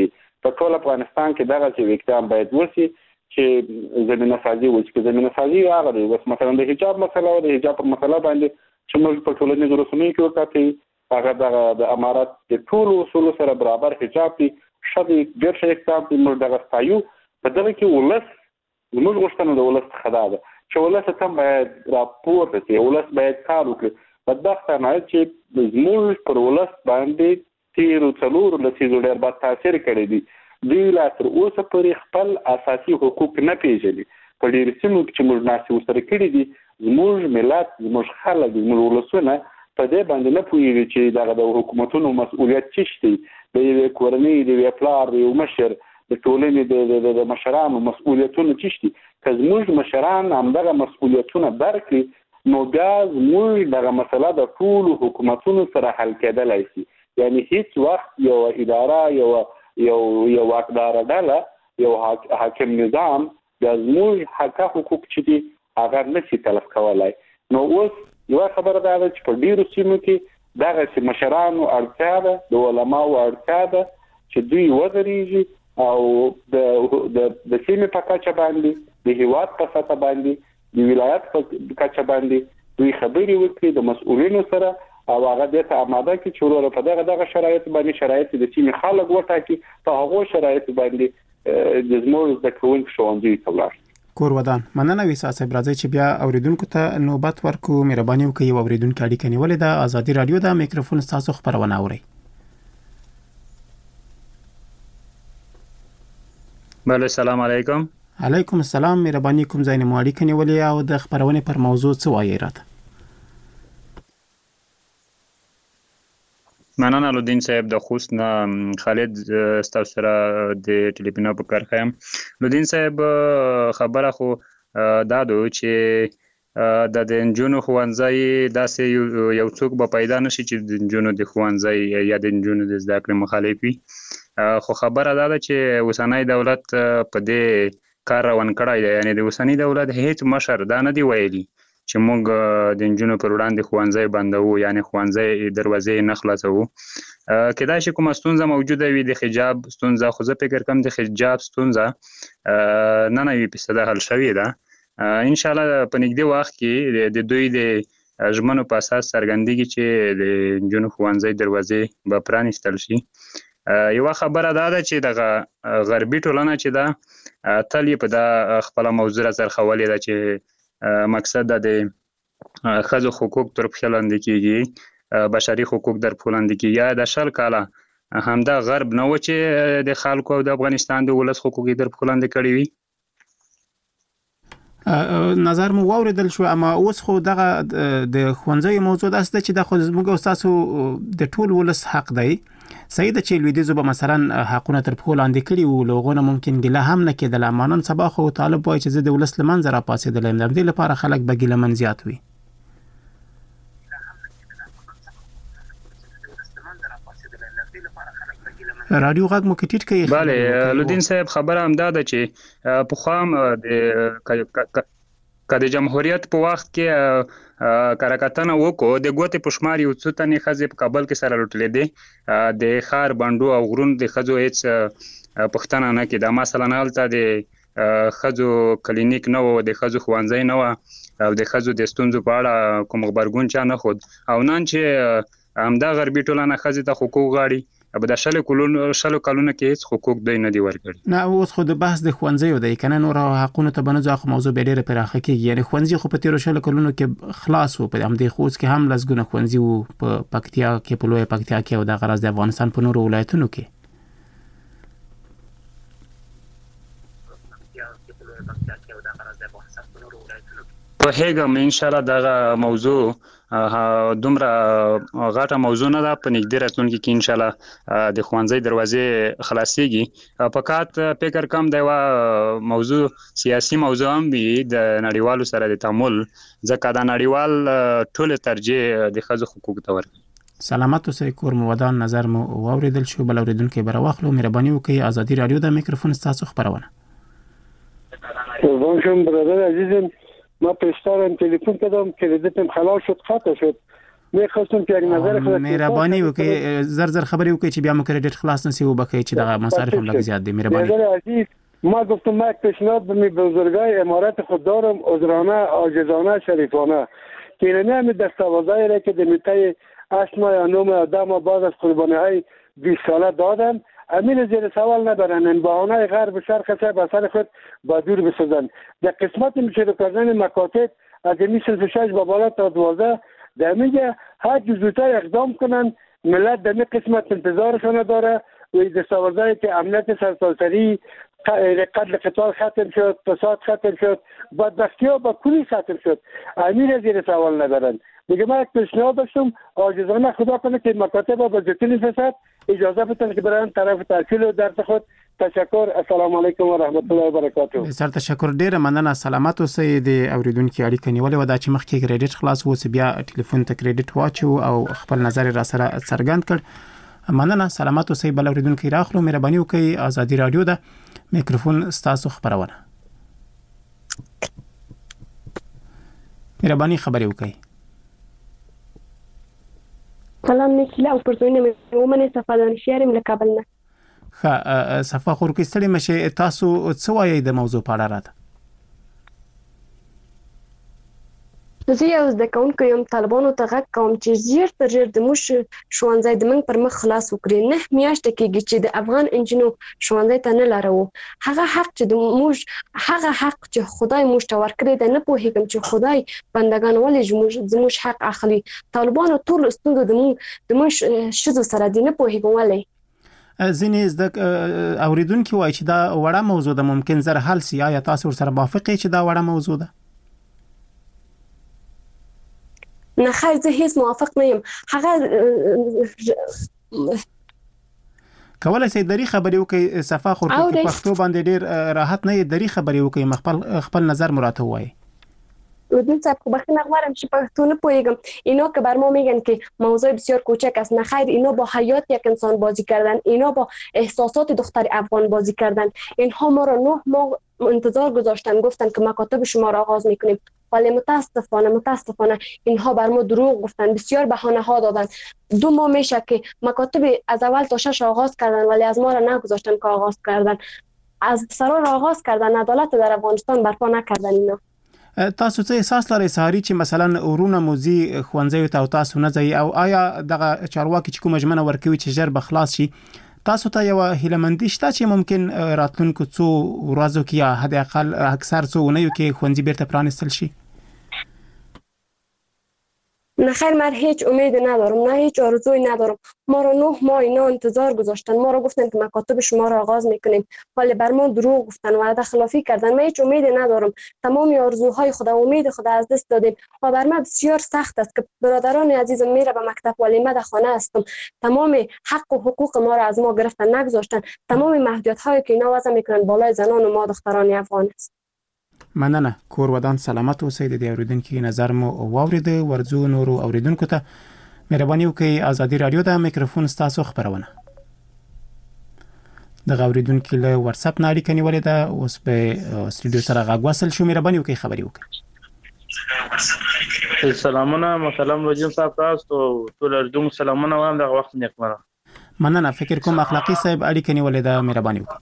په ټول افغانستان کې دغه اقدام باید وشي چې زمينه سازي وشي. زمينه سازي هغه دی بس مثلا د حجاب مسله او د حجاب پر مسله باندې چې موږ په ټولنیزو رسنیو کې وکړو هغه د امارات د ټولو اصولو سره برابر حجاب دی شدي ډېر ښه اقدام دی. موږ دغه ستایو. په دغه کې ولس زموږ غوښتنه د ولس څخه ده چې ولس ته باید راپورته شي، ولس باید کار وکړي. بدبختانه چې زموږ پر ولس باندې تیرو څلورو لسیزو ډېر بد تاثیر کړی دی. دوی لا تر اوسه پورې خپل اساسي حقوق نه پیژني. په ډېرو سیمو کې چې موږ ناسې ورسره کړي دي زموږ ملت، زموږ خلک، زموږ ولسونه په دې باندې نه پوهېږي چې دغه د حکومتونو مسؤلیت څه شي. د یوې کورنۍ، د یوې پلار، د یو مشر، د ټولنې د مشرانو مسؤلیتونه څه دي. که زموږ مشران همدغه مسؤلیتونه درکړي نو بیا زموږ دغه مسله د ټولو حکومتونو سره حل کېدلی شي. یعنی هیڅ وخت یو اداره، یو واکداره ډله، یو حاکم نظام د زموږ حقه حقوق چې دي هغه نشي تلف کولای. نو اوس یوه خبره دا ده چې په ډېرو سیمو کې دغسې مشرانو اړتیا ده، د علماو اړتیا ده چې دوی ودرېږي او د سیمې په کچه باندې، د هېواد په سطح باندې، د ولایت په کچه باندې دوی خبرې وکړي د مسؤلینو سره او هغه دې ته آماده کړي چې وروره په دغه شرایط باندې شرایط د سیمې خلک وټاکي، په هغو شرایط باندې د زموږ زده کوونکو ښوونځیو ته ولاړ شي.
کور ودان. مننه ویسا صاحب. راځي چې بیا اوریدونکو ته نوبت ورکو. مهرباني وکړئ یو اوریدونکو اړیکه نیولې ده. ازادي رادیو دا میکروفون تاسو خبرونه اوري.
بله سلام علیکم.
علیکم السلام. مهرباني کوم ځای نه مو اړیکه نیولې او د خبرونه پر موضوع څه وایي راته؟
مننه لودین صاحب. د خوست نه خالد ستاسو سره د ټلیفون په کار خیم. لودین صاحب خبره خو دا ده چې د نجونو ښوونځی داسې یو څوک به پیدا نشي چې د نجونو د ښوونځی یا د نجونو د زده کړې مخالف وي. خو خبره دا ده چې اوسنی دولت په دې کار روان کړی دی. یعنی د اوسنی دولت هیڅ مشر دا نه دی ویلي چې موږ د نجونو پر وړاندې ښوونځی بندوو، یعنی ښوونځی دروازې نه خلاصوو. کېدای شي کومه ستونزه موجوده وي، د حجاب ستونزه، خو زه فکر کوم د حجاب ستونزه 99% حل شوې ده. انشاءالله په نږدې وخت کې د دوی د ژمنو په اساس څرګندېږي چې د نجونو ښوونځی دروازې به پرانیستل شي. یوه خبره دا ده چې دغه غربي ټولنه چې ده تل یې په دا خپله موضوع راڅرخولې ده چې مقصد د ښځو حقوق تر پښې لاندې کېږي، بشري حقوق در پښو لاندې کېږي. یا د 20 کاله همدا غرب نه و چې د خلکو او د افغانستان د ولس حقوق در پښو لاندې کړي وي.
نظر مو واوریدل شو، اما اوس خو دغه د ښوونځیو موضوع داسې ده چې د خو زموږ او تاسو د ټول ولس حق دی. صحیح ده چې لویدیځو به مثلا حقونه تر پښو لاندې کړي وو، لغونه ممکن ګیله هم نه کېدله. اما نن سبا خو طالب وایي چې زه د ولس له منځه راپاڅېدلی یم. د همدې لپاره خلک به ګیله من زیات وي. رادیو غږ مو کې ټیټ کوي.
بله لودین صاحب خبره همدا ده چې پخوا که د جمهوریت په وخت کې کارکتنه وکړو، د ګوتې په شمار یو څو تنې ښځې په کابل کې سره لوټلې دي. د ښار بنډو او غرونو د ښځو هېڅ پوښتنه نه کېده. مثلا هلته د ښځو کلینیک نه و، د ښځو ښوونځی نه و او د ښځو د ستونزو په اړه کوم غبرګون چا نه ښود. او نن چې همدا غربي ټولنه ښځې ته حقوق غواړي، به د 100 کلونو کې هیڅ حقوق دوی نه دی ورکړي.
نه اوس خو د بحث د ښوونځیو دی کنه، نور حقونه ته بنځو اخو موضوع به ډیره پراخه کیږي. یعنی ښوونځي خو په 13 کلونو کې خلاص وو، په همدې خوځ کې هم لسګونه ښوونځي وو په پکتیا کې، په لوی پکتیا کې او د غرض د افغانستان په نورو ولایتونو کې.
په هیګم ان شاء الله دغه موضوع دومره غاټه موضوع نه ده. په نږدې راتلونکي کې ان شاء الله د ښوونځي دروازې خلاصيږي. فقط فکر کوم دا یو موضوع سیاسي موضوع هم وي د نړیوالو سره د تعامل، ځکه دا نړیوال ټول ترجیح د ښځو حقوق ته ورکوي.
سلامت اوسئ. کور مو ودان. نظر مو واوریدل شو. بل اوریدونکو به راوخلو. مهرباني وکړئ. ازادي رادیو د میکروفون تاسو خبرونه.
وانشون برادر عزیزم، ما پیشترم تلفن کردم کلیدتم خلاص شد، خطا شد. مې خواستم چې نظر خلاص
مهرباني وکړئ زر خبري وکړئ چې بیا مو کریډټ خلاص نسی وبکئ چې د مصارف هم لږ زیات دي. مهرباني
عزیز ما گفتم من یک پیشنهاد به بزرگای امارت خود دارم، عذرانه عاجزانه شریفانه که اینمی همین دستاوردهایی را که دمیته 8 ماه یا 9 ماه یا 10 ماه بعد از قربانی های 20 ساله دادن امین زیر سوال نبرن، این بهانه غرب شرق صاحب اثر خود با دور بسازن. در قسمت میشه کردن مکاتب از این صنف 6 به بالا تا 12 در میگه هر زودتر اقدام کنن، ملت در این قسمت انتظارشون داره و این دستاوردهایی که امنیت سرتاسری قتل قتال ختم شد، فساد ختم شد، بدبختی ها با کلی ختم شد، امیر زیر سوال نبرن. دیگه من یک پیشنهاد داشتم عاجزانه خدا کنه که مکاتب با زیتون فساد اجازه بدن که برن طرف تحصیل و درس خود. تشکر. السلام علیکم و رحمت الله و برکاته.
بسیار تشکر. ډیر مننه. سلامات اوسئ. د اوریدونکو اړیکه نیولې و دا چې مخکې کریډټ خلاص وو بیا ټلیفون ته کریډټ واچو او خپل نظر را سره څرګند کړ. مننه. سلامات اوسئ. بل اوریدونکو راخلو. مهرباني وکړئ. ازادي رادیو ده میکروفون ستاسو خبرونه. مهرباني خبرې وکړئ.
سلام نکله او پرځونه مې ومنه صفادان شهرم له کابل نه.
صفا خور کې ستړي مشه تاسو څه وایي د موضوع په اړه راته؟
زه یو د کوونکو یم طالبانو ته غږ کوم چې زیر تر ډیر د موږ ښوونځی د موږ پر مخ خلاص وکړي. 9 میاشتې کېږي چې د افغان انجینو ښوونځی ته نه لارو. هغه حق چې د موږ هغه حق چې خدای موږ ته ورکړی دی نه پوهیږم چې خدای بندگان ولې زموږ حق اخلي. طالبانو ټول ستوند د موږ شذو سره دی نه پوهیږم ولې.
ځینې زده اوریدونکو وایي چې دا وړه موضوع ده ممکن زر حل سي. یا تاسو سره موافقه چې دا وړه موضوع ده؟
نه خیر زه هیڅ موافق نه یم. هغه
کولای شي دری خبرې وکړي. صفا خور کې پښتو باندې ډیر راحت نه دری خبرې وکړي. خپل نظر مراته وایي.
ودین صاحب خب بخیر نقوارم چی پختونه پویگم اینا که بر ما میگن که موضوع بسیار کوچک است. نه خیر اینا با حیات یک انسان بازی کردن، اینا با احساسات دختر افغان بازی کردن. اینها ما را 9 ماه انتظار گذاشتن، گفتن که مکاتب شما را آغاز میکنیم، ولی متاسفانه اینها بر ما دروغ گفتن، بسیار بهانه ها دادن. 2 ماه میشه که مکاتب از اول تا 6 آغاز کردن ولی از ما را نگذاشتن که آغاز کردن. از سرا را آغاز کردن، عدالت در افغانستان برپا نکردن. اینا
تاسو څه احساس لرئ سهاري چې مثلا ورونه موزي خوانځي ته تاسو نه ځي او آیا دغه چارواکي چې کوم ژمنه ورکوي چې ژر به خلاص شي تاسو ته یو هیلمندي شته چې ممکن راتلونکو څو ورځو کې یا حد اقل اکثر څو اونیو کې خوانځي بیرته پرانستل شي؟
نه خیر من هیچ امیدی ندارم، نه هیچ آرزویی ندارم. ما رو 9 ماه اینا انتظار گذاشتن، ما رو گفتن که مکاتب شما رو آغاز میکنیم ولی بر ما دروغ گفتن و وعده خلافی کردن. من هیچ امیدی ندارم. تمام آرزوهای خدا و امید خدا از دست دادیم و بر من بسیار سخت است که برادران عزیزم میره به مکتب ولی من در خانه هستم. تمام حق و حقوق ما رو از ما گرفتن، نگذاشتن. تمام محدودیت هایی که اینا وضع میکنن بالای زنان و ما دختران افغان است.
مننه. کور ودان سلامت اوسئ. د اوریدونکو نظر مو واورید. ورځو نورو اوریدونکو ته مهرباني وکړئ. ازادي رادیو د میکروفون ستاسو خبرونه د اوریدونکو له واتس اپ نه اړیکه نیولې ده. اوس په استودیو سره غږ وصل شو. مهرباني وکړئ خبري وکړئ.
سلامونه محترم رجیم صاحب تاسو ټول اردو سلامونه وایم. دغه وخت نیکمرغه.
مننه. فکر کوم اخلاقی صاحب اړیکه نیولې ده. مهرباني وکړئ.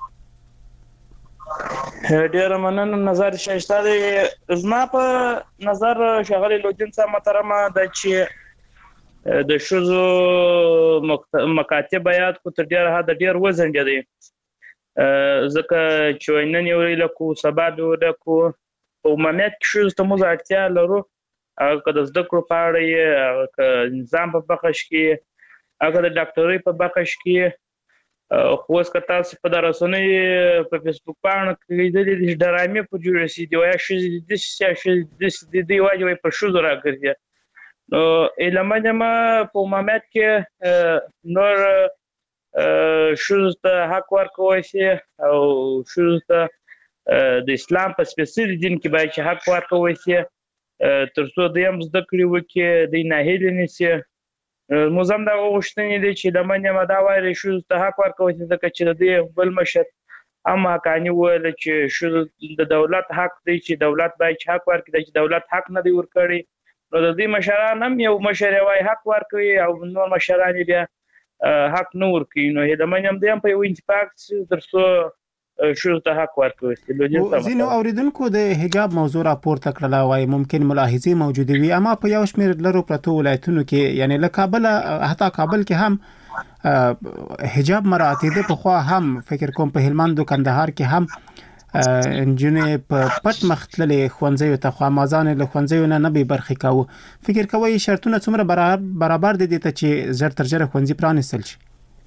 ډیر مننه. نظر شایسته دی. زما په نظر شغله لودین صاحب محترمه د چې د شوزو مکاتب بیات کو تر ډیر حد ډیر وزن دی ځکه چې نن یو لکو سبا د کو او ممت شوز ته موږ اړتیا لرو. هغه د زده کړو په اړه یې نظام په بخښ کې هغه د ډاکټرۍ په بخښ کې خو اوس که تاسو په درسونی په فیسبوک باندې کې د دې ډرامې په جوړ شي دی یا شي د دې واجب په شوز راګرځي. نو علماء ما په ممت کې نور شوز ته حق ورکوي شي او شوز ته د اسلام په سپیڅلي دین کې باید حق ورکوي شي ترڅو د یم زده کړې وکړي د نه هېلې نشي. موزم دا غوښتنې دي چې د منځه مدا وایي شو ته حق ورکوي ځکه چې د بل مشر اما کانی ویل چې شو د دولت حق دی چې دولت باید حق ورکړي چې دولت حق نه دی ورکړي نو د دې مشران هم یو مشر وای حق ورکوي او نور مشران بیا حق نه ورکوي. نو د منیم د په یو انتفاق درسو شو ته حق ورکوي.
ځینو اوریدونکو د حجاب موضوع راپورته کړله وای ممکن ملاحظې موجوده وي، اما په یو شمېر لرو پرتو ولایتونو کې یعنی له کابل حتی کابل کې هم حجاب مراعاتېده، په خوا هم فکر کوم په هلمند او کندهار کې هم انجنې په پټ مخ تللې ښوونځیو ته، خو مازان له ښوونځیو نه به برخې کاوه. فکر کوئ شرطونه څومره برابر دي ته چې زر تر ژره ښوونځي پرانیستل شي؟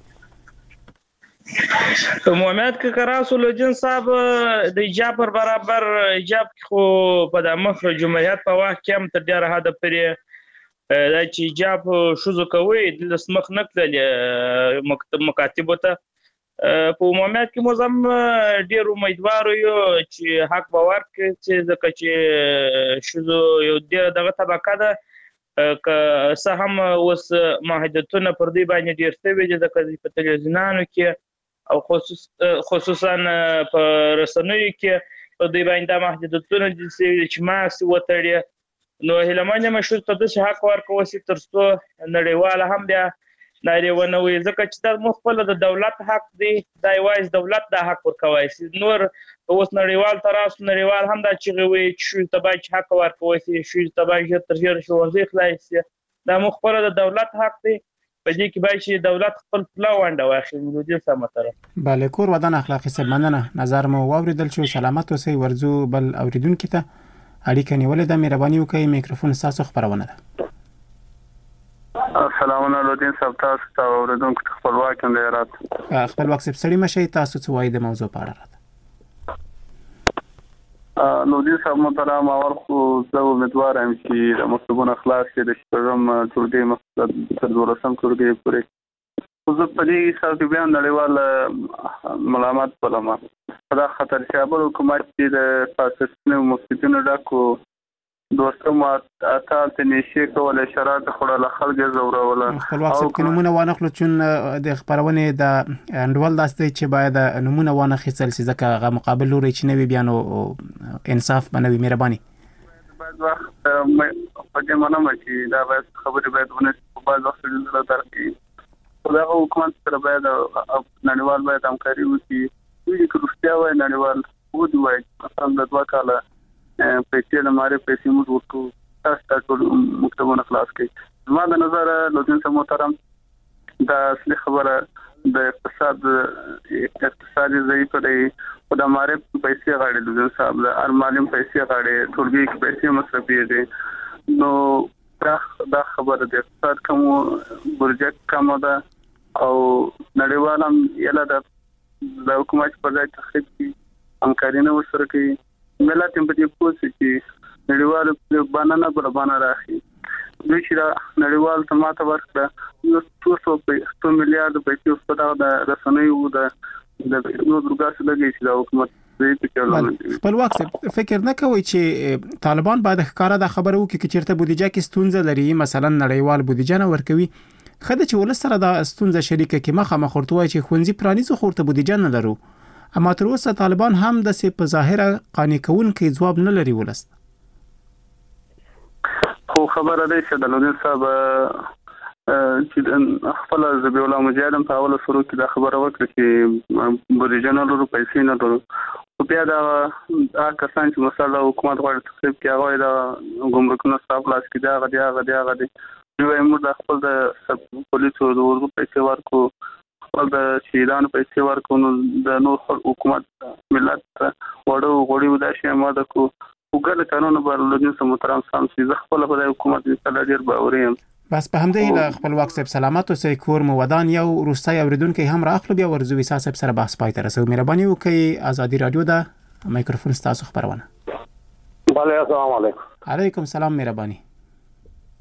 محمد که کراسو لجن صاحب د حجاب پر برابر حجاب خو په د مخ جمهوریت په وخت کې هم تر ډیره حد پرې دا چې حجاب شوزو کوي د لسمخ نکړل مکاتبو ته په محمد کې موزم ډیر امیدوار یو چې حق باور کوي چې ځکه چې شوزو یو ډیر دغه طبقه ده که څه هم اوس محدودیتونه پر دې باندې ډیر شوي دي ځکه په تلویزیونانو کې او خصوصا په رسنیو کې په دې باندې د محدودیتونو چې ماسک وتړي. نو هلمند مشهور ته د حق ورکوي چې ترڅو نړیواله هم بیا ناريونه وي، ځکه چې د مخبل د دولت حق دی، د ایواز دولت د حق ورکوي. نور اوس نړیوال تراس نړیوال هم دا چې وي چې تبع حق ورکوي چې تبع تر ژر شو ورزي خلاص د مخبل د دولت حق دی، په دې کې باید چې دولت خپل پلا ونده واخلي. نو دې سم تر
بله کور ودان اخلاقی سمندنه نظر مو واوریدل شو. سلامت اوسئ. ورزو بل اوریدونکو ته اړیکه نیولې ده، مهرباني وکړئ میکروفون تاسو خبرونه ده.
السلام علیکم صاحب، تاسو ته اوریدونکو ته خپلواک هم لرات
خپلواک سړي مشه تاسو څه وایي د موضوع په اړه؟
نو دې صاحب محترم اول خو زه امیدوار یم چې د مکتوبونو خلاص کې د شپږم ټولګي مقصد تر 12م ټولګي پورې خو زه په دې حساب کې بیا نړیوال ملامت بلم دا خطر شابه حکومت چې د پاکستاني مفسدینو ډاکو دوستم اتال ته نشي کولای شرایط خړل خلک زوروله.
خپلواک سب کې نمونه وانخلو چون د خبرونه د انډول داسته چې باید نمونه وانخېڅل سي ځکه غو مقابل لوري چې نوي بیانو انصاف بنوي. مهرباني
باید وخت پکې منم چې دا باید خبرې باید ونه په باز وخت د ترقی دا حکومت سره باید نړیوال باید همکاري وکړي. دوی چې روسیا وای نړیوال وو دی وای مثلا د 2 کاله پیسې لماره پیسې موږ ورکو تاسو ټول مکتبونه خلاص کړي. زما د نظر لوزین سم محترم دا اصلي خبره د اقتصادي ضعیف دی او د ماره پیسې غاړي لوزین صاحب د ارمالم پیسې غاړي ټولګي کې پیسې مصرفي دي. نو دا خبره د اقتصاد کوم پروجیکټ کوم ده او نړیوالم یلا د حکومت پر ځای تخریب کی همکاري نه وسره کوي. ملت په دې پوښتنه چې نړیوال په باندې بل باندې راخي دوی چې نړیوال تماته ورکړه نو 200 میلیارډ پیسې په د رسنیو د نو درګه لګي چې د حکومت
خپلواک فکر نه کوي چې طالبان باید ښکارا د خبرو کې چیرته بودیجه کې ستونزه لري، مثلا نړیوال بودیجه نه ورکوي خدای چې ولسره د ستونزه شریکه کې مخه خورتوي چې خونځي پرانیزو خورته بودیجه نه لرو، اما تر اوسه طالبان هم د سی په ظاهره قانع کوونکی ځواب نه لري ولست.
خو خبره ده چې د لودین صاحب چې خپل زبی الله مجاهدم په اول سرو کې د خبره وکړه چې بودیجه نه لرو پیسې نه لرو. خو بیا دا کسان چې مثلا حکومت غواړي تخریب کوي هغه د ګمرکونو صاحب لاس کې دا غدي دوی موږ د خپل د پولیسو د ورغو پیسې ورکو د شهیدانو پیسې ورکونو د نور حکومت ملت وړو ودا شي ماده کو وګړه قانون بر لودین سم محترم سم چې خپل په حکومت کې ډیر باوریم.
بس په همدې له خپلواک صاحب سلامت اوسئ. کور مو ودان یو روستای اوریدونکو هم راخلو بیا ورزو وسا صاحب سره بحث پای ته رسو. مهرباني وکړئ ازادي رادیو دا میکروفون تاسو خبرونه.
بله السلام علیکم.
علیکم سلام. مهرباني